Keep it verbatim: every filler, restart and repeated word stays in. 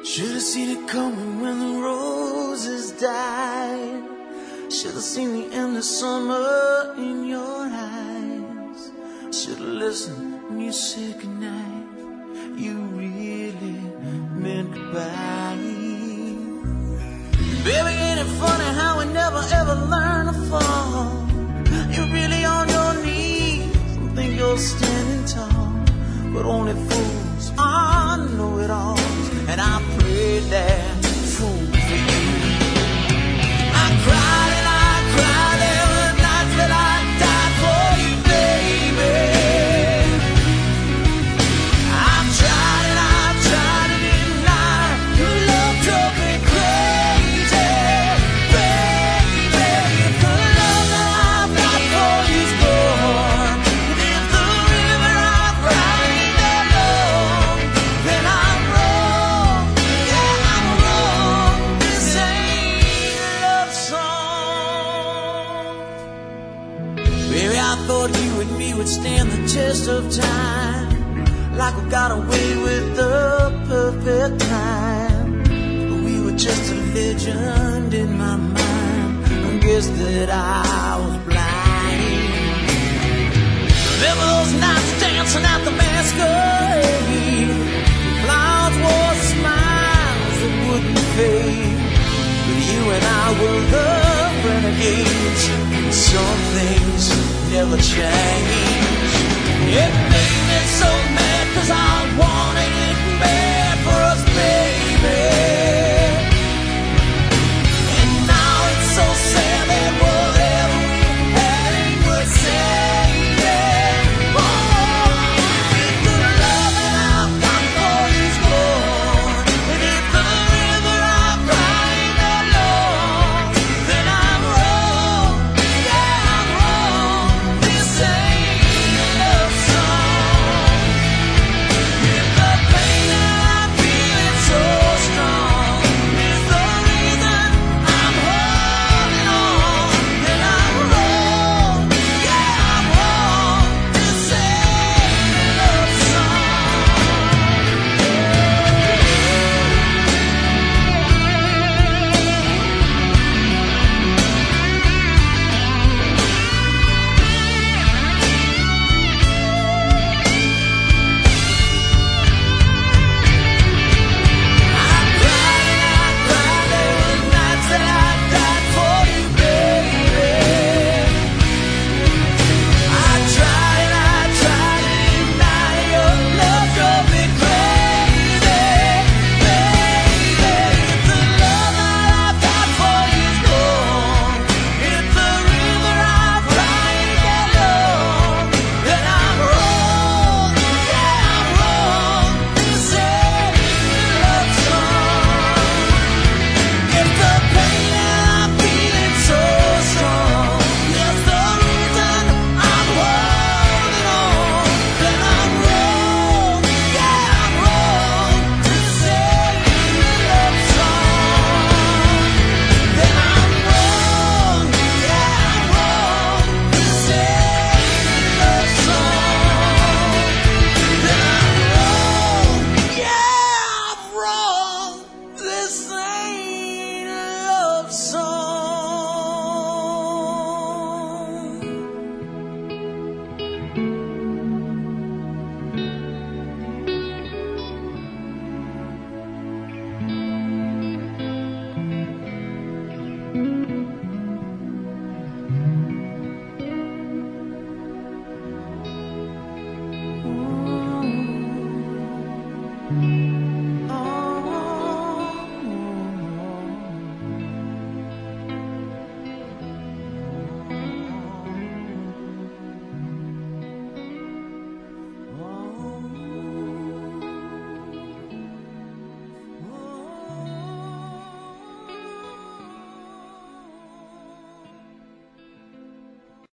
Should have seen it coming when the roses died. Should have seen the end of summer in your eyes. Should have listened when you said goodnight. You really meant goodbye. Baby, ain't it funny how we never ever learn to fall? You're really on your knees and think you're standing tall, but only fools are know-it-alls, and I prayed that fool for you. I cried and I cried, there were nights that I died for you, baby. I tried and I tried to deny your love drove me crazy, baby. If the love that I've got for you's gone, and if the river I've cried ain't that long, then I'm wrong, yeah, I'm wrong. This ain't a love song. Baby, I thought you and me would stand the test of time, like we got away with the perfect time. But we were just a legend in my mind. I guess that I was blind. Remember those nights dancing at the masquerade? Clouds wore smiles that wouldn't fade. But you and I were the renegades. Some things never change.